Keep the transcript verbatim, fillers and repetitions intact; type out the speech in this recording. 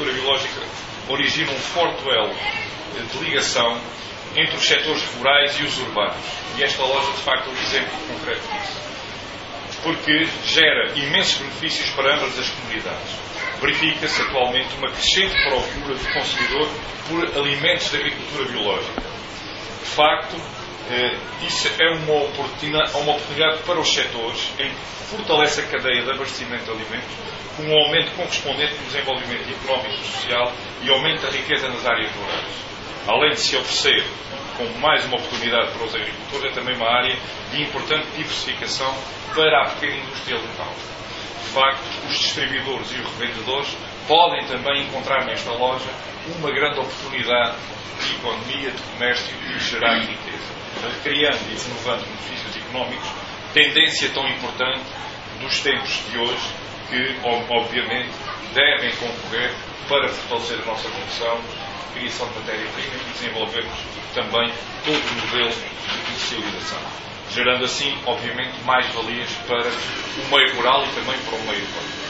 agricultura biológica origina um forte elo de ligação entre os setores rurais e os urbanos. E esta loja, de facto, é um exemplo concreto disso. Porque gera imensos benefícios para ambas as comunidades. Verifica-se atualmente uma crescente procura do consumidor por alimentos de agricultura biológica. De facto, eh, isso é uma oportunidade, uma oportunidade para os setores em que fortalece a cadeia de abastecimento de alimentos, com um aumento correspondente no desenvolvimento económico e social e aumenta a riqueza nas áreas rurais. Além de se oferecer como mais uma oportunidade para os agricultores, é também uma área de importante diversificação para a pequena indústria local. De facto, os distribuidores e os revendedores podem também encontrar nesta loja uma grande oportunidade de economia, de comércio e de gerar riqueza, recriando e renovando benefícios económicos, tendência tão importante dos tempos de hoje que, obviamente, devem concorrer para fortalecer a nossa produção, criação de matéria-prima e desenvolvermos também todo o modelo de comercialização, gerando assim, obviamente, mais valias para o meio rural e também para o meio urbano.